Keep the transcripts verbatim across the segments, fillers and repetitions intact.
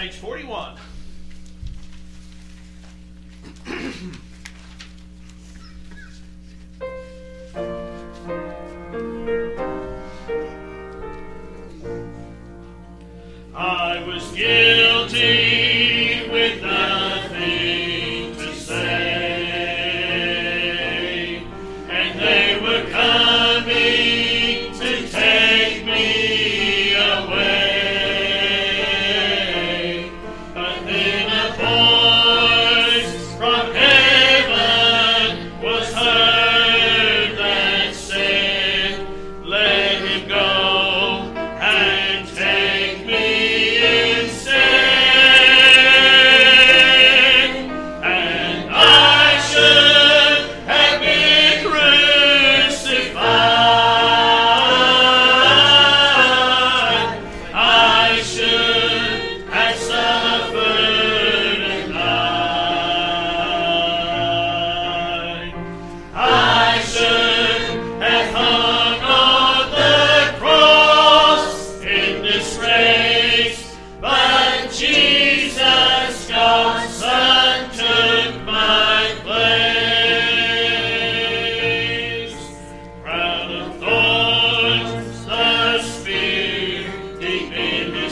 page forty-one. I was guilty with nothing to say, and they were coming to take me away. But then a voice from heaven was heard that said, "Let him go and take me instead." And I should have been crucified. I should have suffered and died. I should have hung on the cross in disgrace, but Jesus, God's Son, took my place. Crown of thorns, the spear deep in his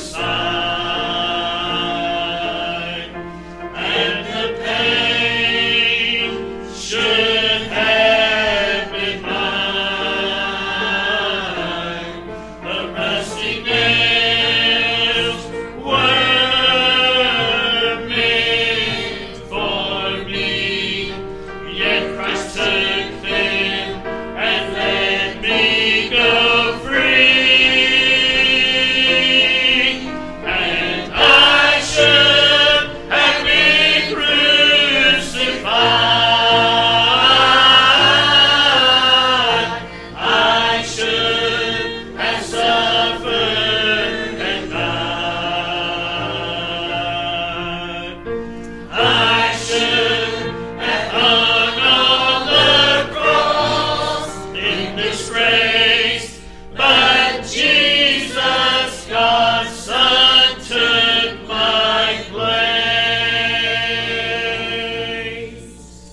side, and the pain should have been mine. The rusty nails were meant for me, yet Christ took them and let me go free. And I should have been crucified. I should have suffered and died. I should have hung on the cross in disgrace, but Jesus, God's Son, took my place.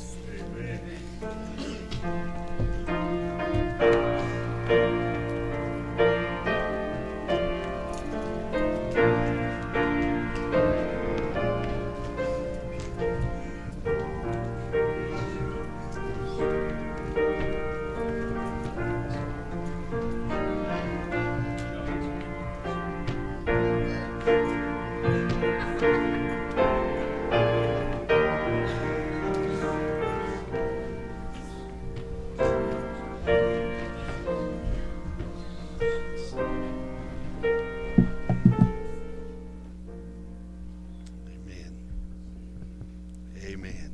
Amen. Amen.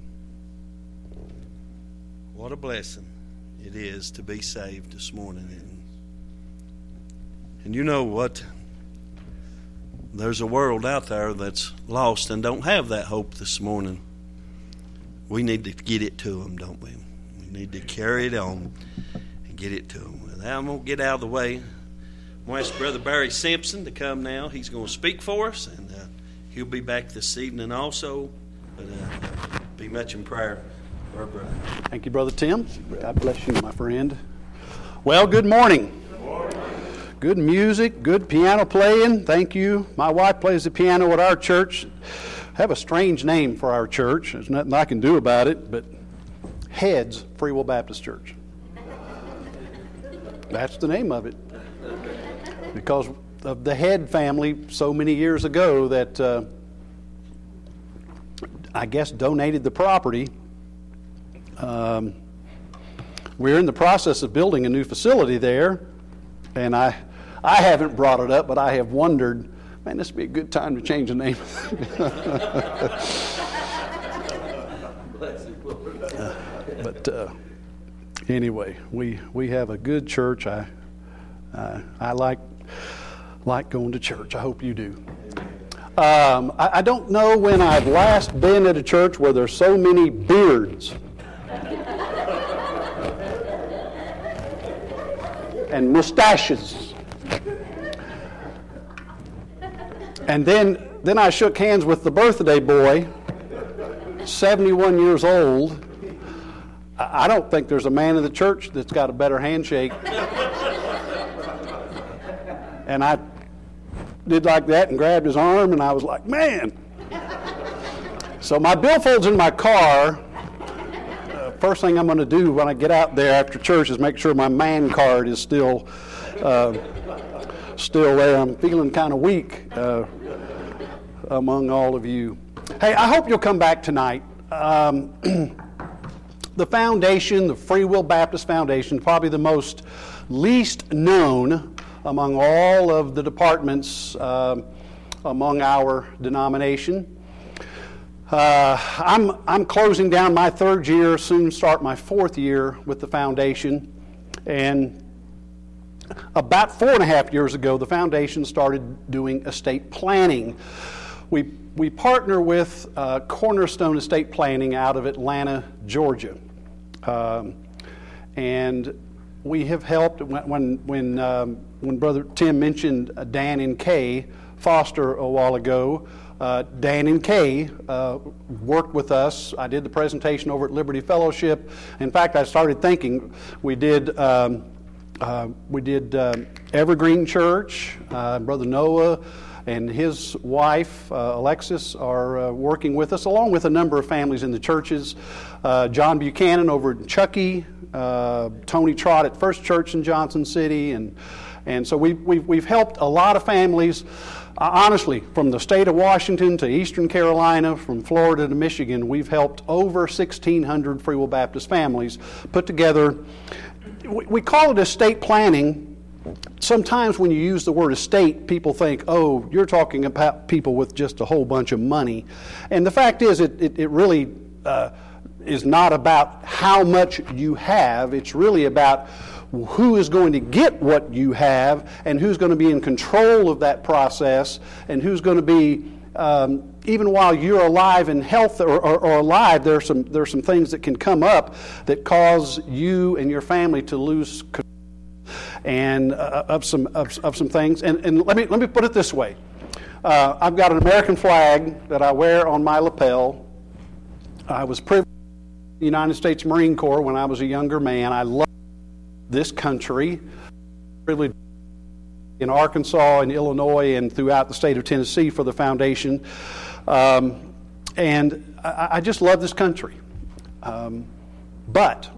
What a blessing it is to be saved this morning. And, and you know what? There's a world out there that's lost and don't have that hope this morning. We need to get it to them, don't we? We need to carry it on and get it to them. Well, I'm going to get out of the way. I'm going to ask Brother Barry Simpson to come now. He's going to speak for us, and uh, he'll be back this evening also. But uh, be much in prayer for our brother. Thank you, Brother Tim. God bless you, my friend. Well, good morning. Good morning. Good music, good piano playing. Thank you. My wife plays the piano at our church. Have a strange name for our church. There's nothing I can do about it, but Heads Free Will Baptist Church. That's the name of it. Because of the Head family so many years ago that uh, I guess donated the property. Um, we're in the process of building a new facility there, and I I haven't brought it up, but I have wondered, man, this would be a good time to change the name. uh, but uh, anyway, we we have a good church. I uh, I like like going to church. I hope you do. Um, I, I don't know when I've last been at a church where there's so many beards and mustaches. And then, then I shook hands with the birthday boy, seventy-one years old. I I don't think there's a man in the church that's got a better handshake. And I did like that and grabbed his arm, and I was like, man. So my billfold's in my car. Uh, first thing I'm going to do when I get out there after church is make sure my man card is still uh, still there. I'm feeling kind of weak uh, among all of you. Hey, I hope you'll come back tonight. Um, the foundation, the Free Will Baptist Foundation, probably the most least known among all of the departments uh, among our denomination. Uh, I'm, I'm closing down my third year, soon start my fourth year with the foundation. And about four and a half years ago, the foundation started doing estate planning. We, we partner with uh, Cornerstone Estate Planning out of Atlanta, Georgia. Um, and we have helped, when, when, when um, When Brother Tim mentioned uh, Dan and Kay Foster a while ago, uh, Dan and Kay uh, worked with us. I did the presentation over at Liberty Fellowship. In fact, I started thinking we did um, uh, we did uh, Evergreen Church. Uh, Brother Noah and his wife uh, Alexis are uh, working with us, along with a number of families in the churches. Uh, John Buchanan over at Chucky, uh, Tony Trott at First Church in Johnson City, and And so we've, we've, we've helped a lot of families, uh, honestly, from the state of Washington to Eastern Carolina, from Florida to Michigan. We've helped over sixteen hundred Free Will Baptist families put together. We, we call it estate planning. Sometimes when you use the word estate, people think, oh, you're talking about people with just a whole bunch of money. And the fact is, it, it, it really uh, is not about how much you have. It's really about who is going to get what you have, and who's going to be in control of that process, and who's going to be, um, even while you're alive and health or, or, or alive, there are some there are some things that can come up that cause you and your family to lose control and uh, of some of, of some things. And, and let me let me put it this way: uh, I've got an American flag that I wear on my lapel. I was privileged in the United States Marine Corps when I was a younger man. I love this country, really in Arkansas and Illinois and throughout the state of Tennessee for the foundation. Um, and I, I just love this country. Um, but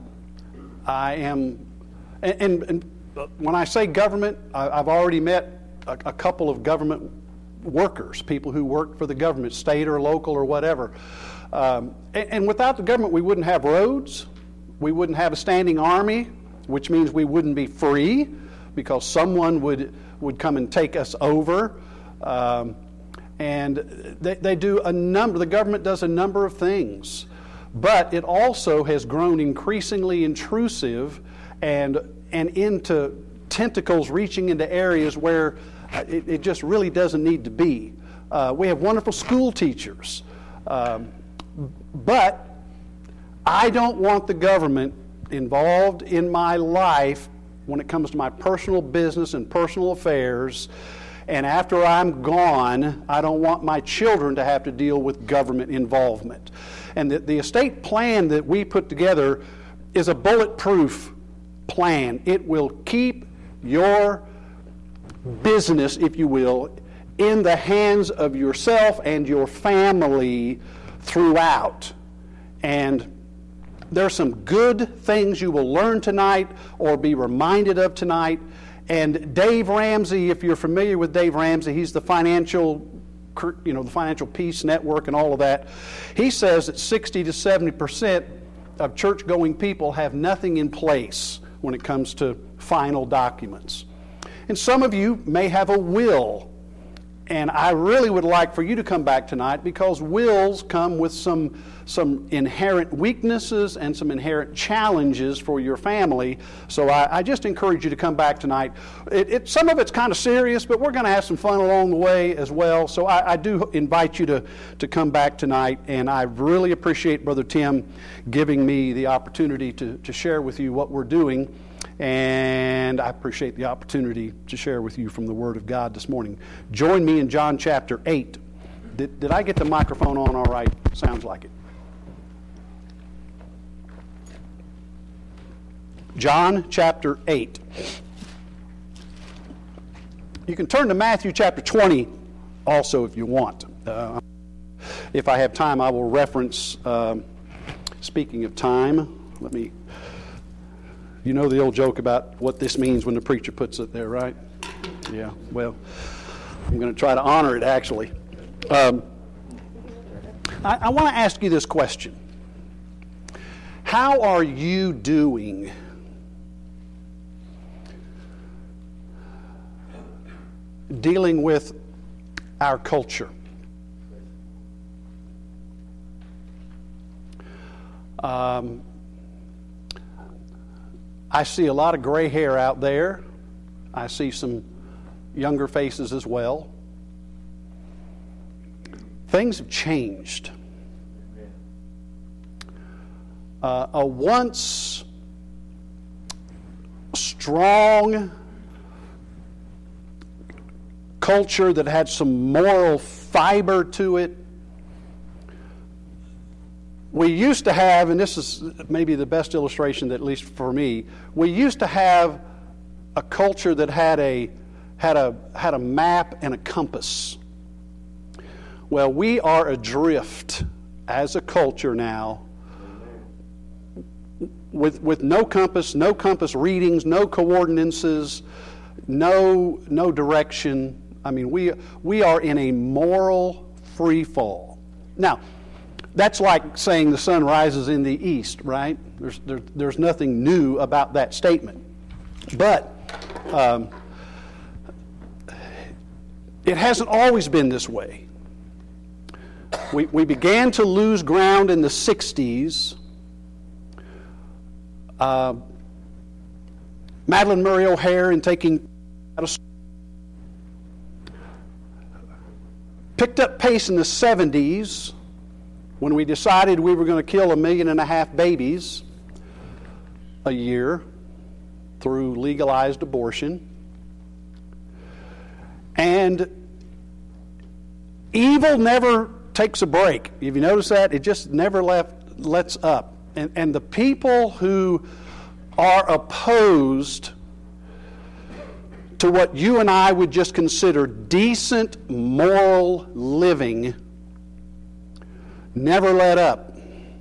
I am, and, and, and when I say government, I, I've already met a, a couple of government workers, people who work for the government, state or local or whatever. Um, and, and without the government, we wouldn't have roads, we wouldn't have a standing army, which means we wouldn't be free because someone would would come and take us over. Um, and they, they do a number, the government does a number of things, but it also has grown increasingly intrusive and, and into tentacles reaching into areas where it, it just really doesn't need to be. Uh, we have wonderful school teachers, um, but I don't want the government involved in my life when it comes to my personal business and personal affairs. And after I'm gone, I don't want my children to have to deal with government involvement. And the, the estate plan that we put together is a bulletproof plan. It will keep your business, if you will, in the hands of yourself and your family throughout. And there are some good things you will learn tonight or be reminded of tonight. And Dave Ramsey, if you're familiar with Dave Ramsey, he's the financial, you know, the Financial Peace Network and all of that. He says that sixty to seventy percent of church-going people have nothing in place when it comes to final documents. And some of you may have a will. And I really would like for you to come back tonight because wills come with some, some inherent weaknesses and some inherent challenges for your family. So I, I just encourage you to come back tonight. It, it, some of it's kind of serious, but we're going to have some fun along the way as well. So I, I do invite you to, to come back tonight. And I really appreciate Brother Tim giving me the opportunity to, to share with you what we're doing. and I appreciate the opportunity to share with you from the Word of God this morning. Join me in John chapter eight. Did, did I get the microphone on all right? Sounds like it. John chapter eight. You can turn to Matthew chapter twenty also if you want. Uh, if I have time, I will reference, um, speaking of time, let me, you know the old joke about what this means when the preacher puts it there, right? Yeah, well, I'm going to try to honor it actually. Um, I, I want to ask you this question. How are you doing dealing with our culture? Um, I see a lot of gray hair out there. I see some younger faces as well. Things have changed. Uh, a once strong culture that had some moral fiber to it. We used to have, and this is maybe the best illustration, that at least for me, we used to have a culture that had a had a had a map and a compass. Well, we are adrift as a culture now, with with no compass, no compass readings, no coordinates, no no direction. I mean, we we are in a moral free fall. Now, that's like saying the sun rises in the east, right? There's there, there's nothing new about that statement, but um, it hasn't always been this way. We we began to lose ground in the sixties. Uh, Madeline Murray O'Hare, in taking out of picked up pace in the seventies when we decided we were going to kill a million and a half babies a year through legalized abortion. And evil never takes a break. If you notice that, it just never left, lets up. And, and the people who are opposed to what you and I would just consider decent, moral living never let up.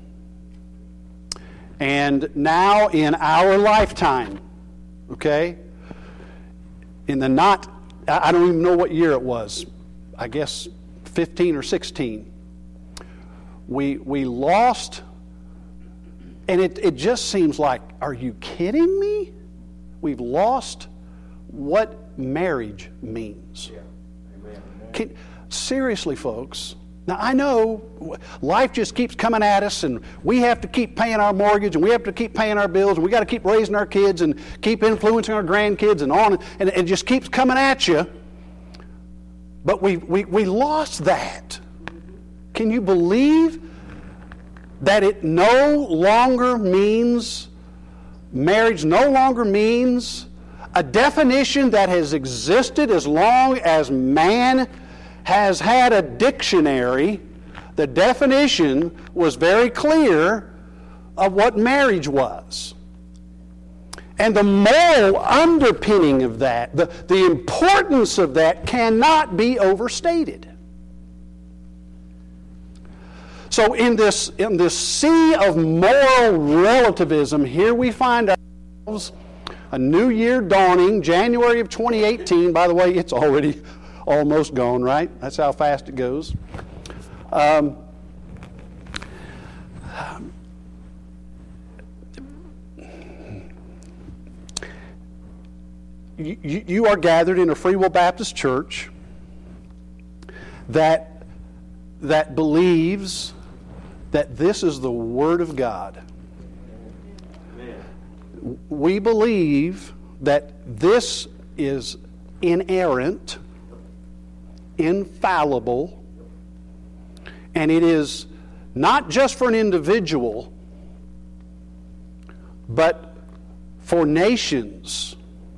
And now in our lifetime, okay, in the not, I don't even know what year it was, I guess fifteen or sixteen, we we lost, and it, it just seems like, are you kidding me? We've lost what marriage means. Yeah. Amen. Can, seriously, folks. Now, I know life just keeps coming at us, and we have to keep paying our mortgage, and we have to keep paying our bills, and we got to keep raising our kids and keep influencing our grandkids and on, and it just keeps coming at you. But we, we, we lost that. Can you believe that it no longer means, marriage no longer means a definition that has existed as long as man has had a dictionary? The definition was very clear of what marriage was. And the moral underpinning of that, the, the importance of that, cannot be overstated. So in this, in this sea of moral relativism, here we find ourselves, a new year dawning, January of twenty eighteen. By the way, it's already almost gone, right? That's how fast it goes. Um, you, you are gathered in a Free Will Baptist church that, that believes that this is the Word of God. Amen. We believe that this is inerrant, infallible, and it is not just for an individual, but for nations,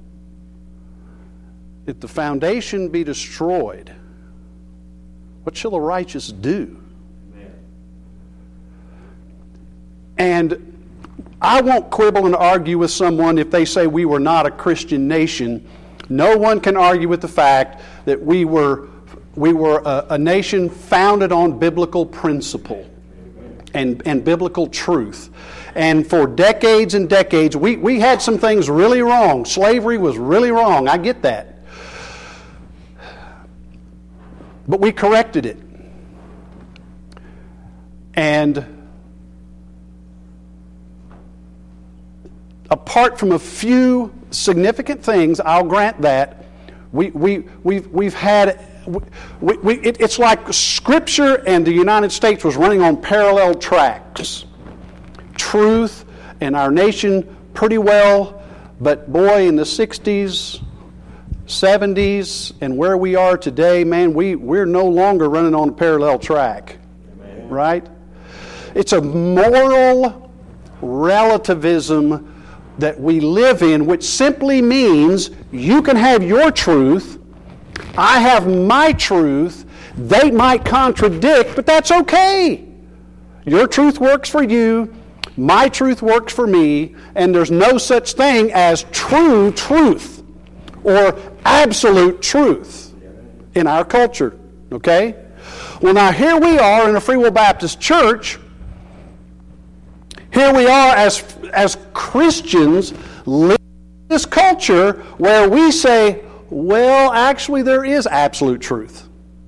if the foundation be destroyed, what shall the righteous do? Amen. And I won't quibble and argue with someone if they say we were not a Christian nation. No one can argue with the fact that we were we were a, a nation founded on biblical principle and, and biblical truth. And for decades and decades, we, we had some things really wrong. Slavery was really wrong. I get that. But we corrected it. And apart from a few significant things, I'll grant that, we, we, we've, we've had... We, we, it, it's like Scripture and the United States was running on parallel tracks. Truth and our nation pretty well, but boy, in the sixties, seventies, and where we are today, man, we, we're no longer running on a parallel track. Amen. Right? It's a moral relativism that we live in, which simply means you can have your truth, I have my truth. They might contradict, but that's okay. Your truth works for you. My truth works for me. And there's no such thing as true truth or absolute truth in our culture. Okay? Well, now here we are in a Free Will Baptist Church. Here we are as, as Christians living in this culture where we say, well, actually, there is absolute truth.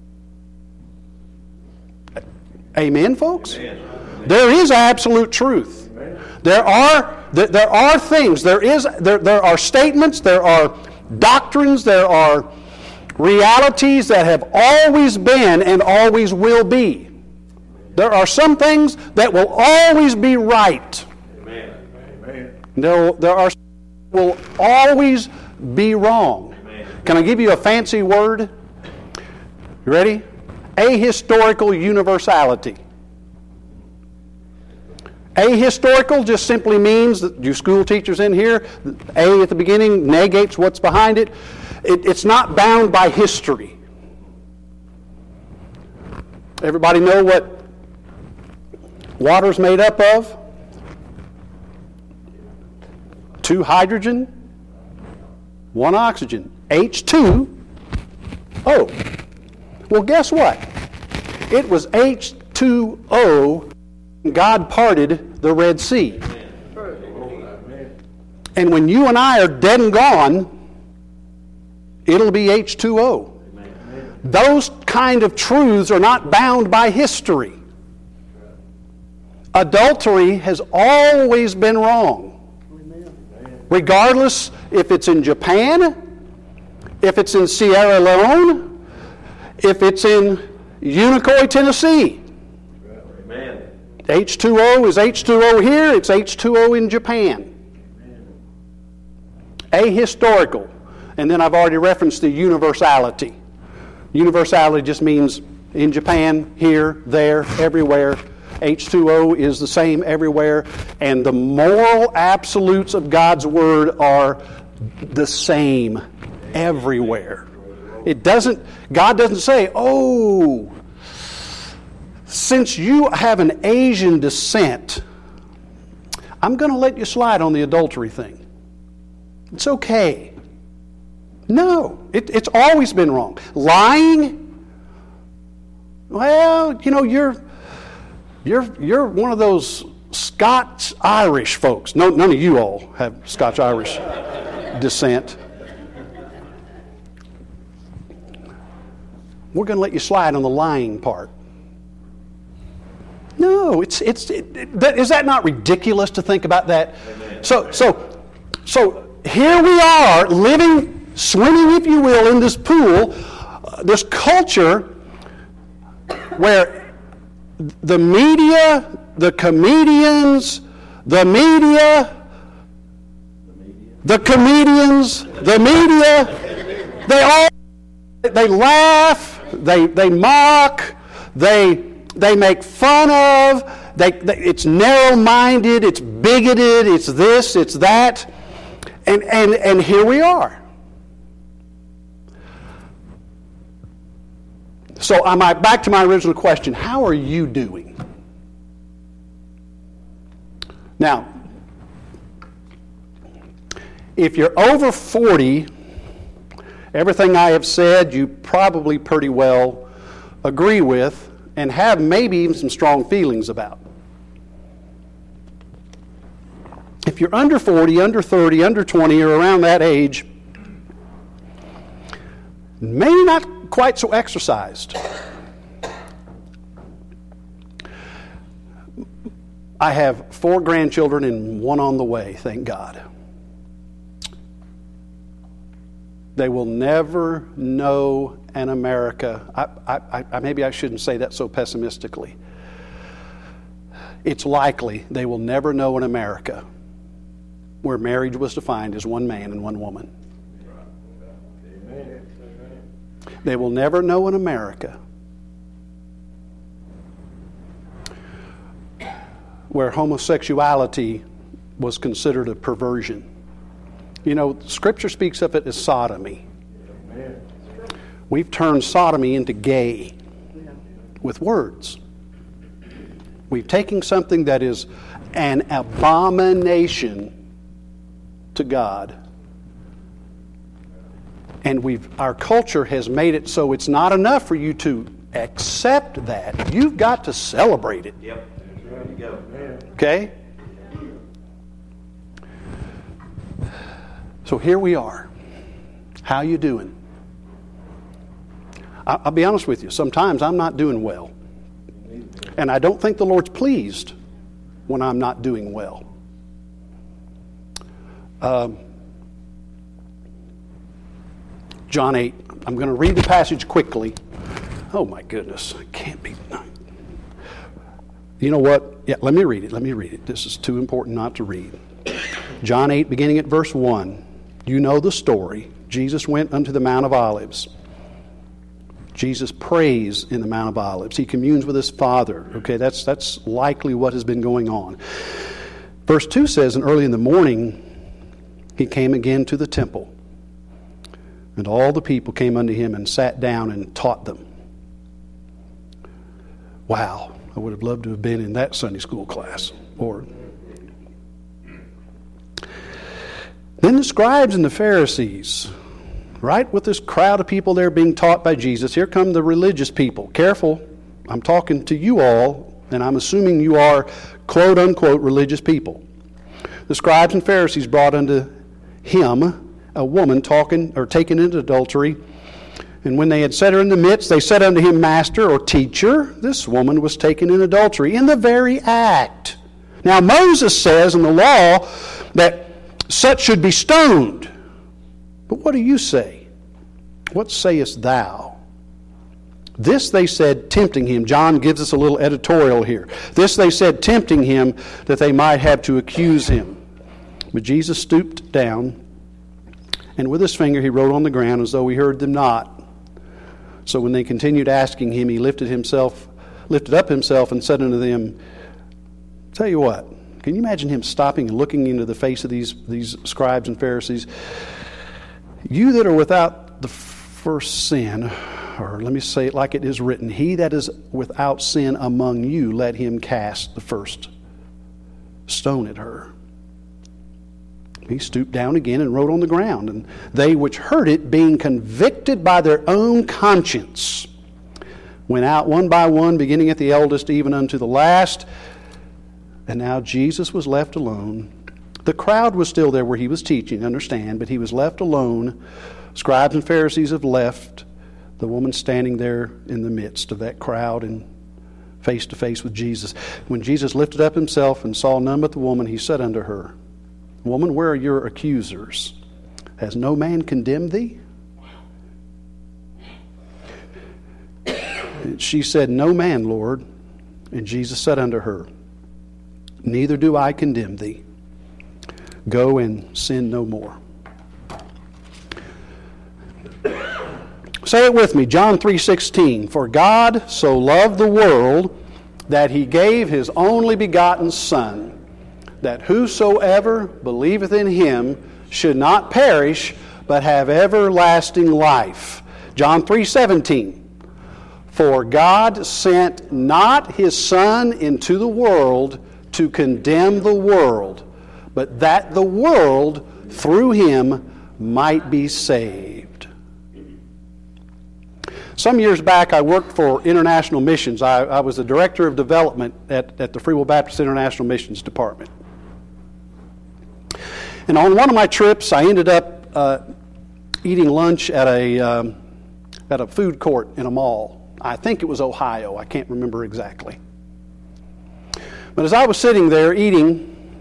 Amen, folks? Amen. There is absolute truth. Amen. There are there are things. There is there there are statements. There are doctrines. There are realities that have always been and always will be. There are some things that will always be right. Amen. Amen. There there are will always be wrong. Can I give you a fancy word? You ready? Ahistorical universality. Ahistorical just simply means that you school teachers in here, A at the beginning negates what's behind it. it. It's not bound by history. Everybody know what water's made up of? Two hydrogen, one oxygen. H two O. Well, guess what? It was H two O God parted the Red Sea. And when you and I are dead and gone, it'll be H two O. Those kind of truths are not bound by history. Adultery has always been wrong. Regardless if it's in Japan, if it's in Sierra Leone, if it's in Unicoi, Tennessee. Amen. H two O is H two O here, it's H two O in Japan. Amen. Ahistorical. And then I've already referenced the universality. Universality just means in Japan, here, there, everywhere. H two O is the same everywhere. And the moral absolutes of God's Word are the same everywhere. It doesn't, God doesn't say, oh, since you have an Asian descent, I'm going to let you slide on the adultery thing. It's okay. No, it, it's always been wrong. Lying, well, you know, you're you're you're one of those Scots-Irish folks. No, none of you all have Scotch-Irish descent. We're going to let you slide on the lying part. No, it's it's. It, it, that, is that not ridiculous to think about that? Amen. So so so here we are living, swimming, if you will, in this pool, uh, this culture where the media, the comedians, the media, the comedians, the media, they all they laugh. They they mock, they they make fun of, they, they it's narrow-minded, it's bigoted, it's this, it's that. And, and, and here we are. So I'm back to my original question. How are you doing? Now, if you're over forty, everything I have said you probably pretty well agree with and have maybe even some strong feelings about. If you're under forty, under thirty, under twenty, or around that age, maybe not quite so exercised. I have four grandchildren and one on the way, thank God. They will never know an America. I, I, I, maybe I shouldn't say that so pessimistically. It's likely they will never know an America where marriage was defined as one man and one woman. Amen. They will never know an America where homosexuality was considered a perversion. You know, Scripture speaks of it as sodomy. Amen. We've turned sodomy into gay with words. We've taken something that is an abomination to God, and we've our culture has made it so it's not enough for you to accept that. You've got to celebrate it. Yep. There you go. Okay? So here we are. How you doing? I'll be honest with you. Sometimes I'm not doing well. And I don't think the Lord's pleased when I'm not doing well. Um, John eight. I'm going to read the passage quickly. Oh my goodness. It can't be. You know what? Yeah, let me read it. Let me read it. This is too important not to read. John eight, beginning at verse one. You know the story. Jesus went unto the Mount of Olives. Jesus prays in the Mount of Olives. He communes with his Father. Okay, that's that's likely what has been going on. Verse two says, and early in the morning he came again to the temple, and all the people came unto him and sat down and taught them. Wow, I would have loved to have been in that Sunday school class. Or then the scribes and the Pharisees, right, with this crowd of people there being taught by Jesus. Here come the religious people. Careful, I'm talking to you all, and I'm assuming you are quote-unquote religious people. The scribes and Pharisees brought unto him a woman talking or taken into adultery. And when they had set her in the midst, they said unto him, Master or Teacher, this woman was taken in adultery in the very act. Now Moses says in the law that such should be stoned. But what do you say? What sayest thou? This they said, tempting him. John gives us a little editorial here. This they said, tempting him, that they might have to accuse him. But Jesus stooped down, and with his finger he wrote on the ground as though he heard them not. So when they continued asking him, he lifted himself, lifted up himself and said unto them, tell you what, can you imagine him stopping and looking into the face of these, these scribes and Pharisees? You that are without the first sin, or let me say it like it is written, he that is without sin among you, let him cast the first stone at her. He stooped down again and wrote on the ground. And they which heard it, being convicted by their own conscience, went out one by one, beginning at the eldest, even unto the last. And now Jesus was left alone. The crowd was still there where he was teaching, understand, but he was left alone. Scribes and Pharisees have left. The woman standing there in the midst of that crowd and face to face with Jesus. When Jesus lifted up himself and saw none but the woman, he said unto her, Woman, where are your accusers? Has no man condemned thee? She said, No man, Lord. And Jesus said unto her, Neither do I condemn thee. Go and sin no more. Say it with me, John three sixteen. For God so loved the world that he gave his only begotten Son, that whosoever believeth in him should not perish, but have everlasting life. John three seventeen. For God sent not his Son into the world to condemn the world, but that the world through him might be saved. Some years back, I worked for International Missions. I, I was the Director of Development at, at the Free Will Baptist International Missions Department. And on one of my trips, I ended up uh, eating lunch at a, um, at a food court in a mall. I think it was Ohio. I can't remember exactly. But as I was sitting there eating,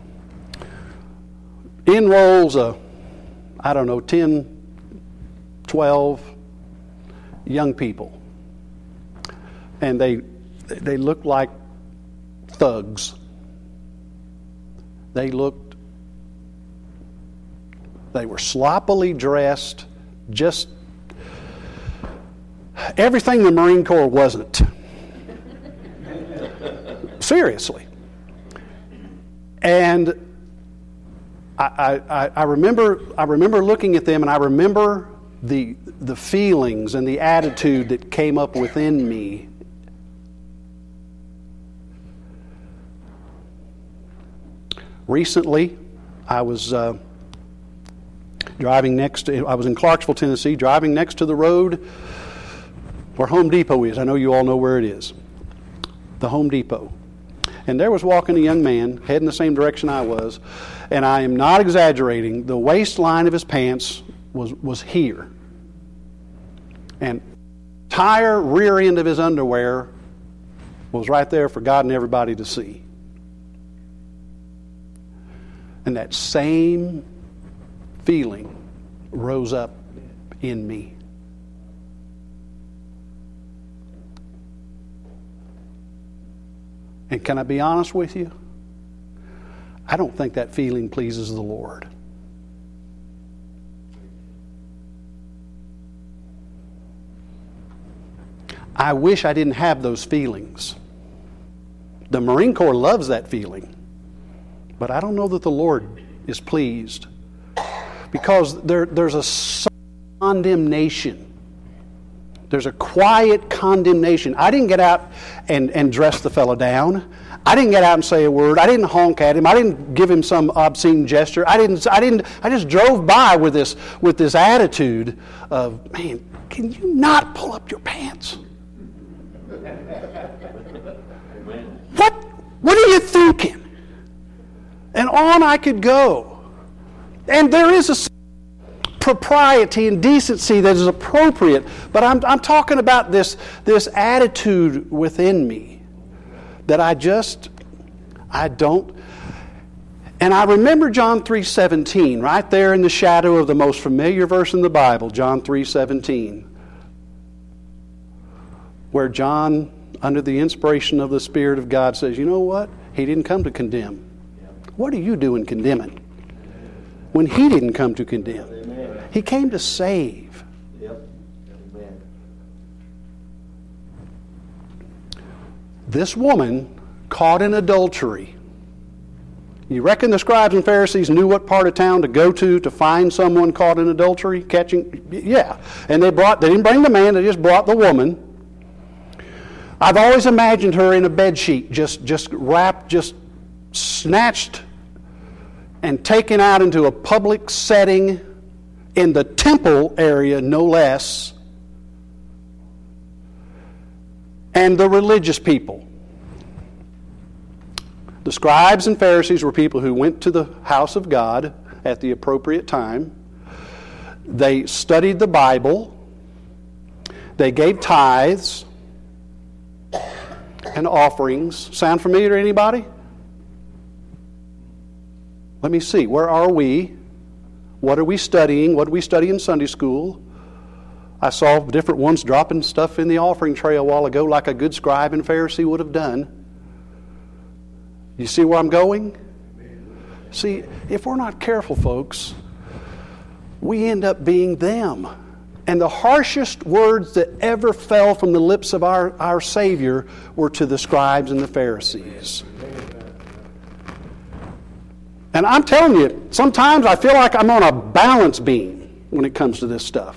in rolls a, I don't know, ten, twelve young people. And they they looked like thugs. They looked, they were sloppily dressed, just everything the Marine Corps wasn't. Seriously. And I, I, I remember I remember looking at them, and I remember the the feelings and the attitude that came up within me. Recently, I was uh, driving next to, I was in Clarksville, Tennessee, driving next to the road where Home Depot is. I know you all know where it is. The Home Depot. And there was walking a young man, heading the same direction I was, and I am not exaggerating, the waistline of his pants was, was here. And entire rear end of his underwear was right there for God and everybody to see. And that same feeling rose up in me. And can I be honest with you? I don't think that feeling pleases the Lord. I wish I didn't have those feelings. The Marine Corps loves that feeling. But I don't know that the Lord is pleased. Because there, there's a condemnation. There's a quiet condemnation. I didn't get out and, and dress the fellow down. I didn't get out and say a word. I didn't honk at him. I didn't give him some obscene gesture. I didn't. I didn't. I just drove by with this with this attitude of, man, can you not pull up your pants? What? What are you thinking? And on I could go. And there is a propriety and decency that is appropriate, but I'm, I'm talking about this, this attitude within me that I just, I don't. And I remember John three seventeen, right there in the shadow of the most familiar verse in the Bible, John three seventeen, where John, under the inspiration of the Spirit of God, says, you know what? He didn't come to condemn. What are you doing condemning? When he didn't come to condemn. Amen. He came to save. Yep. Amen. This woman caught in adultery. You reckon the scribes and Pharisees knew what part of town to go to to find someone caught in adultery, catching? Yeah. And they brought, they didn't bring the man, they just brought the woman. I've always imagined her in a bed sheet, just, just wrapped, just snatched and taken out into a public setting in the temple area, no less. And the religious people. The scribes and Pharisees were people who went to the house of God at the appropriate time. They studied the Bible. They gave tithes and offerings. Sound familiar to anybody? Let me see. Where are we? What are we studying? What do we study in Sunday school? I saw different ones dropping stuff in the offering tray a while ago like a good scribe and Pharisee would have done. You see where I'm going? See, if we're not careful, folks, we end up being them. And the harshest words that ever fell from the lips of our, our Savior were to the scribes and the Pharisees. And And I'm telling you, sometimes I feel like I'm on a balance beam when it comes to this stuff.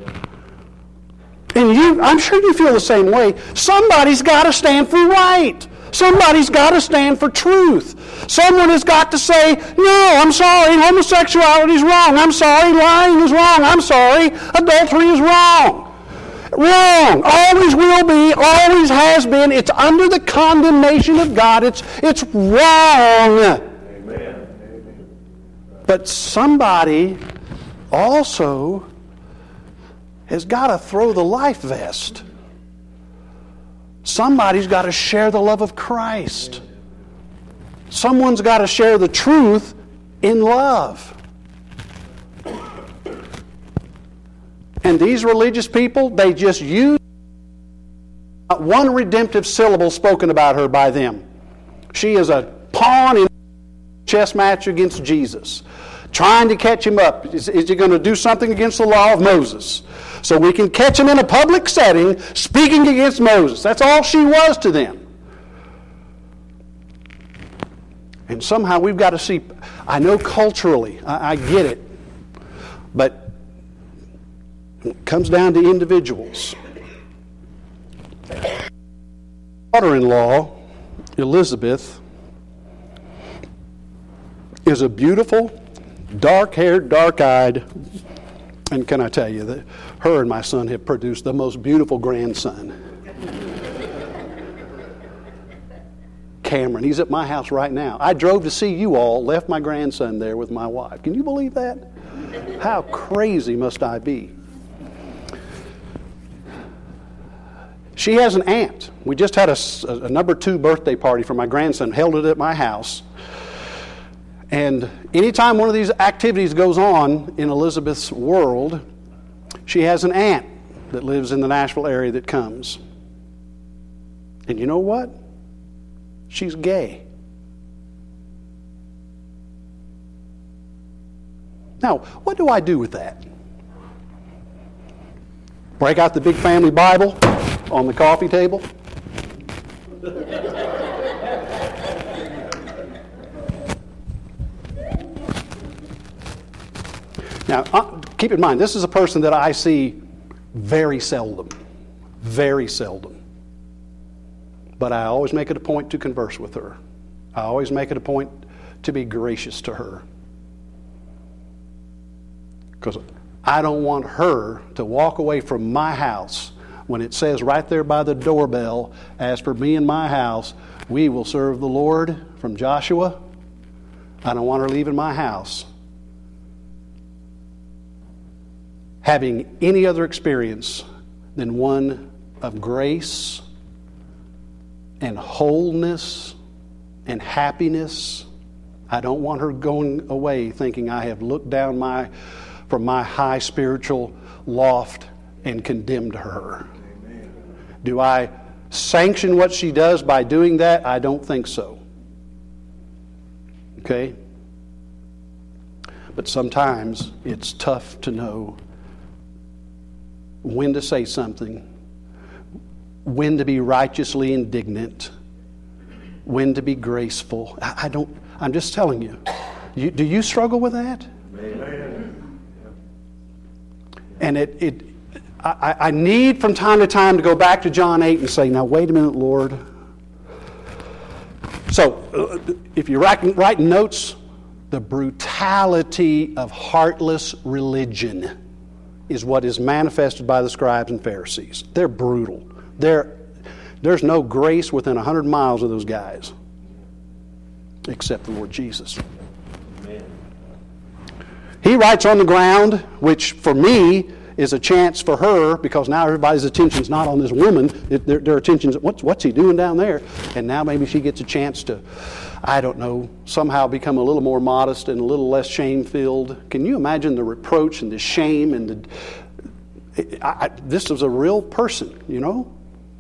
And you, I'm sure you feel the same way. Somebody's got to stand for right. Somebody's got to stand for truth. Someone has got to say, no, I'm sorry, homosexuality is wrong. I'm sorry, lying is wrong. I'm sorry, adultery is wrong. Wrong. Always will be, always has been. It's under the condemnation of God. It's, it's wrong. Amen. But somebody also has got to throw the life vest. Somebody's got to share the love of Christ. Someone's got to share the truth in love. And these religious people, they just use not one redemptive syllable spoken about her by them. She is a pawn in a chess match against Jesus, trying to catch him up. Is, is he going to do something against the law of Moses? So we can catch him in a public setting speaking against Moses. That's all she was to them. And somehow we've got to see, I know culturally, I, I get it, but it comes down to individuals. Daughter-in-law, Elizabeth, is a beautiful, dark-haired, dark-eyed, and can I tell you that her and my son have produced the most beautiful grandson. Cameron, he's at my house right now. I drove to see you all, left my grandson there with my wife. Can you believe that? How crazy must I be? She has an aunt. We just had a, a number two birthday party for my grandson, held it at my house. And anytime one of these activities goes on in Elizabeth's world, she has an aunt that lives in the Nashville area that comes. And you know what? She's gay. Now, what do I do with that? Break out the big family Bible on the coffee table? Now, uh, keep in mind, this is a person that I see very seldom. Very seldom. But I always make it a point to converse with her. I always make it a point to be gracious to her. Because I don't want her to walk away from my house when it says right there by the doorbell, as for me and my house, we will serve the Lord, from Joshua. I don't want her leaving my house having any other experience than one of grace and wholeness and happiness. I don't want her going away thinking I have looked down my from my high spiritual loft and condemned her. Amen. Do I sanction what she does by doing that? I don't think so. Okay? But sometimes it's tough to know when to say something, when to be righteously indignant, when to be graceful. I, I don't, I'm just telling you. you. Do you struggle with that? Amen. And it, it I, I need from time to time to go back to John eight and say, now wait a minute, Lord. So, uh, if you're writing, writing notes, the brutality of heartless religion is what is manifested by the scribes and Pharisees. They're brutal. They're, there's no grace within one hundred miles of those guys, except the Lord Jesus. Amen. He writes on the ground, which for me is a chance for her, because now everybody's attention's not on this woman. It, their, their attention's, what's, what's he doing down there? And now maybe she gets a chance to, I don't know, somehow become a little more modest and a little less shame-filled. Can you imagine the reproach and the shame and the... I, I, this is a real person, you know?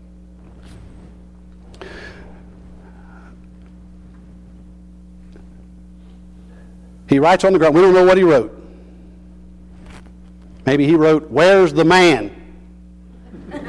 He writes on the ground. We don't know what he wrote. Maybe he wrote, "Where's the man?"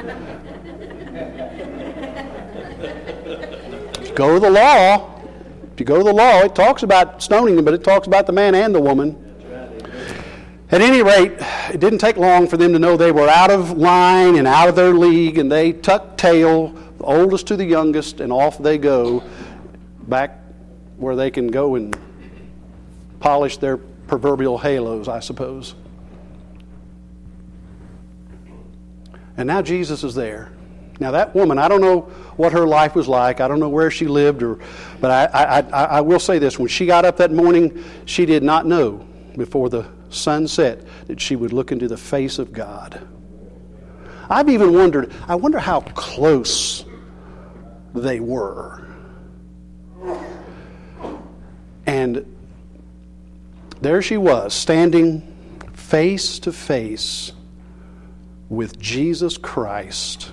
Go to the law. If you go to the law, it talks about stoning them, but it talks about the man and the woman. At any rate, it didn't take long for them to know they were out of line and out of their league, and they tucked tail, the oldest to the youngest, and off they go back where they can go and polish their proverbial halos, I suppose. And now Jesus is there. Now that woman, I don't know what her life was like. I don't know where she lived, or, but I, I, I will say this. When she got up that morning, she did not know before the sun set that she would look into the face of God. I've even wondered, I wonder how close they were. And there she was, standing face to face with Jesus Christ,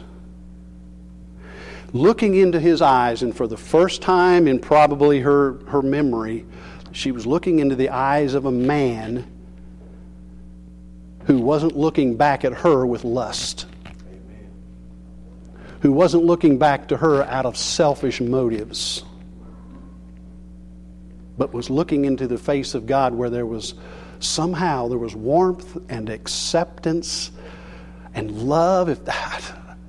looking into His eyes, and for the first time in probably her, her memory, she was looking into the eyes of a man who wasn't looking back at her with lust, who wasn't looking back to her out of selfish motives, but was looking into the face of God where there was somehow there was warmth and acceptance and love. If that,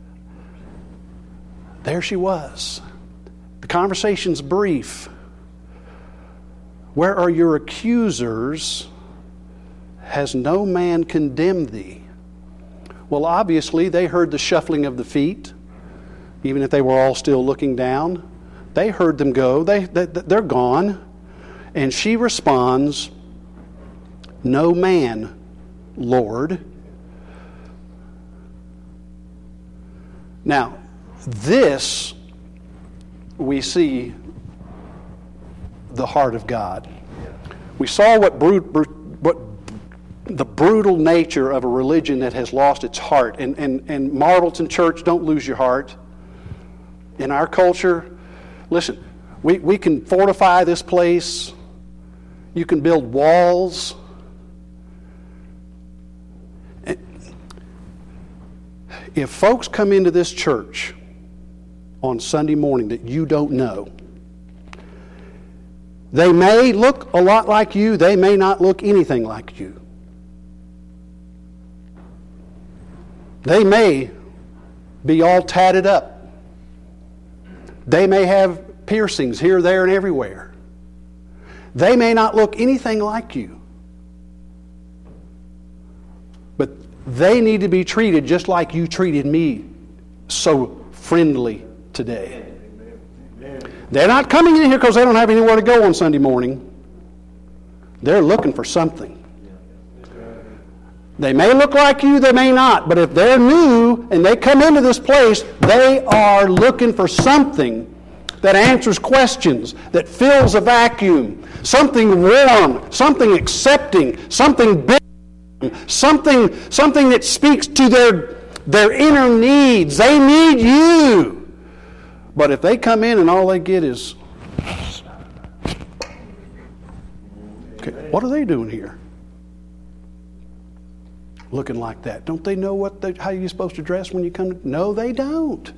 there she was. The conversation's brief. Where are your accusers? Has no man condemned thee? Well, obviously they heard the shuffling of the feet, even if they were all still looking down. They heard them go. They, they they're gone. And she responds, "No man, Lord." Now, this, we see the heart of God. We saw what, brut, brut, what the brutal nature of a religion that has lost its heart. And, and, and Marvelton Church, don't lose your heart. In our culture, listen, we, we can fortify this place. You can build walls. If folks come into this church on Sunday morning that you don't know, they may look a lot like you. They may not look anything like you. They may be all tatted up. They may have piercings here, there, and everywhere. They may not look anything like you. But they need to be treated just like you treated me so friendly today. They're not coming in here because they don't have anywhere to go on Sunday morning. They're looking for something. They may look like you, they may not. But if they're new and they come into this place, they are looking for something that answers questions, that fills a vacuum, something warm, something accepting, something big, something, something that speaks to their, their inner needs. They need you. But if they come in and all they get is, okay, what are they doing here? Looking like that. Don't they know what they, how you're supposed to dress when you come to? No, they don't.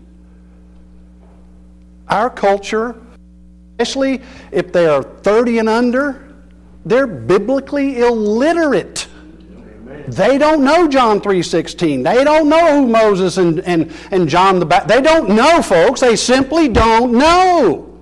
Our culture, especially if they are thirty and under, they're biblically illiterate. Amen. They don't know John three sixteen. They don't know who Moses and, and, and John the Baptist. They don't know, folks. They simply don't know.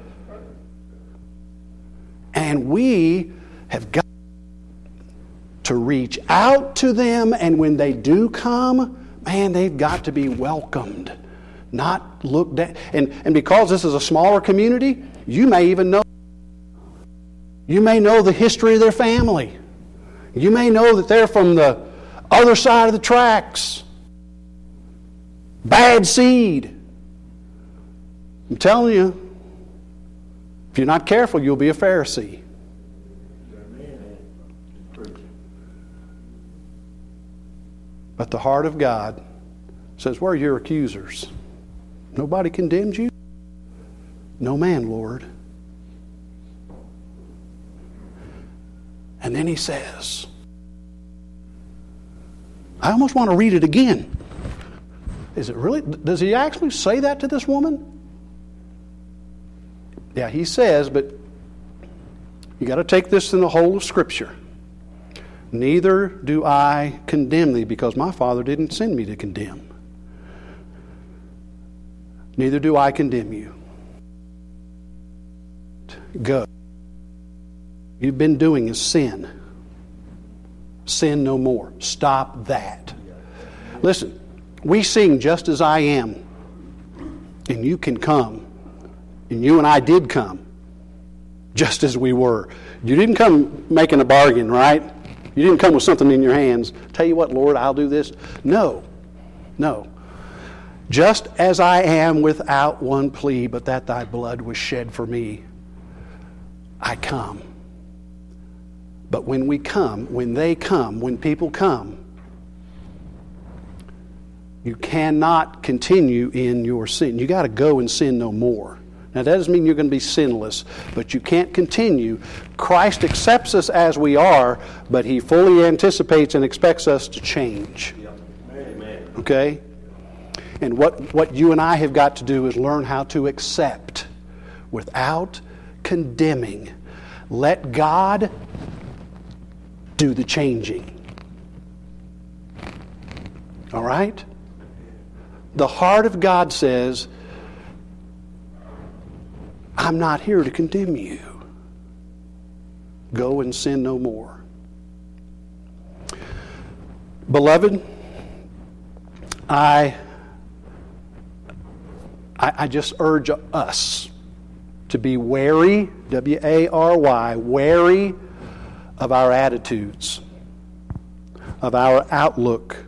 And we have got to reach out to them, and when they do come, man, they've got to be welcomed. Not looked at. And, and because this is a smaller community, you may even know. You may know the history of their family. You may know that they're from the other side of the tracks. Bad seed. I'm telling you, if you're not careful, you'll be a Pharisee. But the heart of God says, where are your accusers? Nobody condemns you? No man, Lord. And then he says, I almost want to read it again. Is it really? Does he actually say that to this woman? Yeah, he says, but you got to take this in the whole of Scripture. Neither do I condemn thee, because my Father didn't send me to condemn. Neither do I condemn you. Go. You've been doing is sin. Sin no more. Stop that. Listen, we sing just as I am, and you can come. And you and I did come, just as we were. You didn't come making a bargain, right? You didn't come with something in your hands. Tell you what, Lord, I'll do this. No, no. Just as I am without one plea, but that thy blood was shed for me, I come. But when we come, when they come, when people come, you cannot continue in your sin. You got to go and sin no more. Now, that doesn't mean you're going to be sinless, but you can't continue. Christ accepts us as we are, but He fully anticipates and expects us to change. Amen. Okay? And what, what you and I have got to do is learn how to accept without condemning. Let God do the changing. All right? The heart of God says, I'm not here to condemn you. Go and sin no more. Beloved, I, I, I just urge us to be wary, W A R Y, wary of our attitudes, of our outlook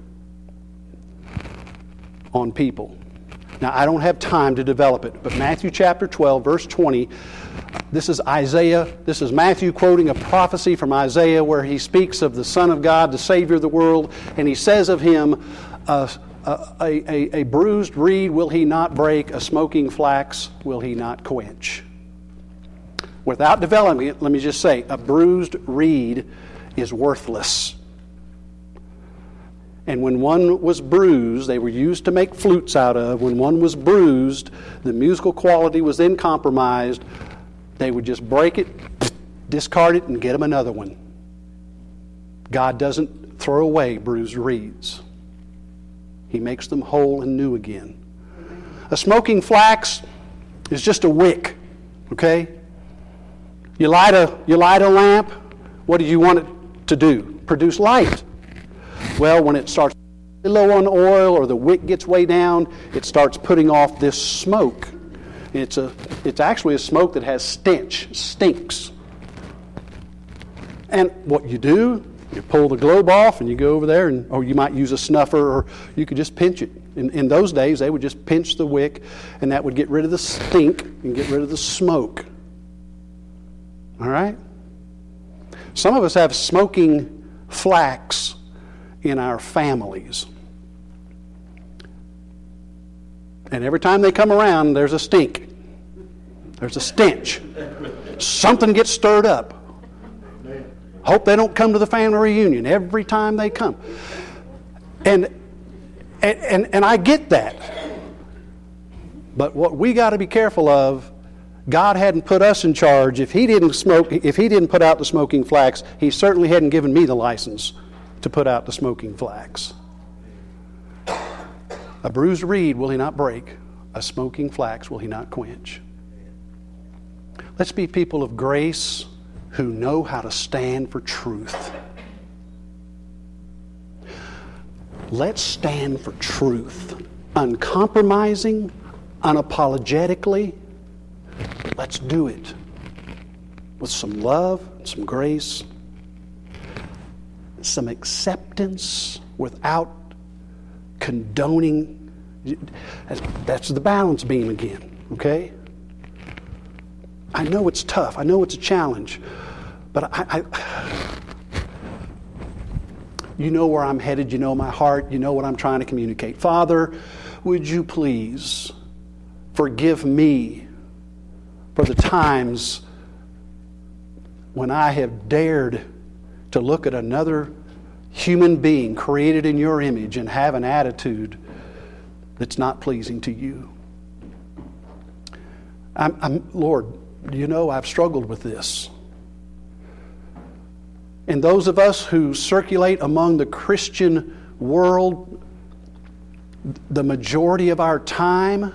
on people. Now, I don't have time to develop it, but Matthew chapter twelve, verse twenty, this is Isaiah, this is Matthew quoting a prophecy from Isaiah where he speaks of the Son of God, the Savior of the world, and he says of him, uh, a, a, a bruised reed will he not break, a smoking flax will he not quench. Without developing it, let me just say, a bruised reed is worthless. And when one was bruised, they were used to make flutes out of. When one was bruised, the musical quality was then compromised. They would just break it, discard it, and get them another one. God doesn't throw away bruised reeds. He makes them whole and new again. A smoking flax is just a wick, okay? You light a, you light a lamp, what do you want it to do? Produce light. Well, when it starts low on oil or the wick gets way down, it starts putting off this smoke. It's a, it's actually a smoke that has stench, stinks. And what you do, you pull the globe off and you go over there, and or you might use a snuffer, or you could just pinch it. In, in those days, they would just pinch the wick, and that would get rid of the stink and get rid of the smoke. All right? Some of us have smoking flax in our families. And every time they come around, there's a stink. There's a stench. Something gets stirred up. Hope they don't come to the family reunion every time they come. And and and, and I get that. But what we got to be careful of, God hadn't put us in charge. If He didn't smoke, if He didn't put out the smoking flax, He certainly hadn't given me the license to put out the smoking flax. A bruised reed will He not break, a smoking flax will He not quench. Let's be people of grace who know how to stand for truth. Let's stand for truth, uncompromising, unapologetically. Let's do it with some love, some grace, some acceptance without condoning. That's the balance beam again, okay? I know it's tough. I know it's a challenge. But I, I, you know where I'm headed. You know my heart. You know what I'm trying to communicate. Father, would you please forgive me for the times when I have dared to look at another human being created in your image and have an attitude that's not pleasing to you. I'm, I'm, Lord, you know, I've struggled with this. And those of us who circulate among the Christian world, the majority of our time,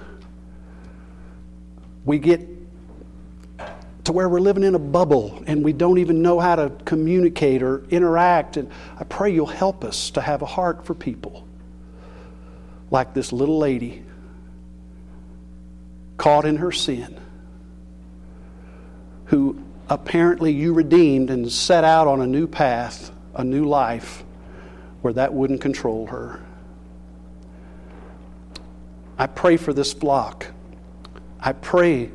we get to where we're living in a bubble and we don't even know how to communicate or interact. And I pray you'll help us to have a heart for people like this little lady caught in her sin, who apparently you redeemed and set out on a new path, a new life, where that wouldn't control her. I pray for this flock. I pray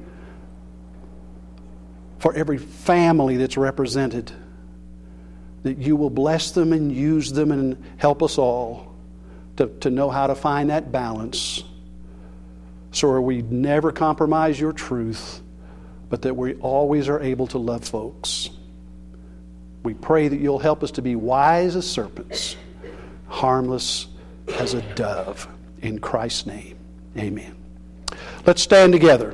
for every family that's represented, that you will bless them and use them and help us all to, to know how to find that balance, so that we never compromise your truth, but that we always are able to love folks. We pray that you'll help us to be wise as serpents, harmless as a dove. In Christ's name, amen. Let's stand together.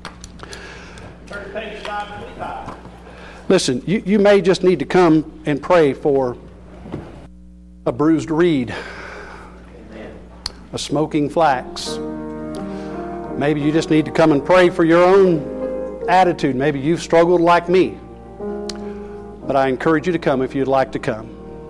Listen, you, you may just need to come and pray for a bruised reed, a smoking flax. Maybe you just need to come and pray for your own attitude. Maybe you've struggled like me. But I encourage you to come if you'd like to come.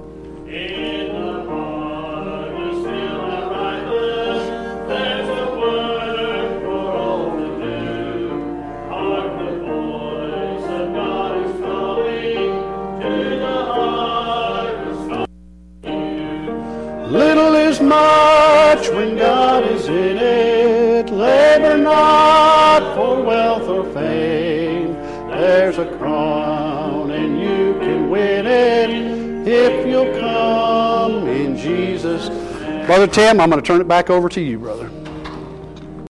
Little is much when God is in it. Labor not for wealth or fame. There's a crown and you can win it if you'll come in Jesus. Brother Tim, I'm going to turn it back over to you, brother.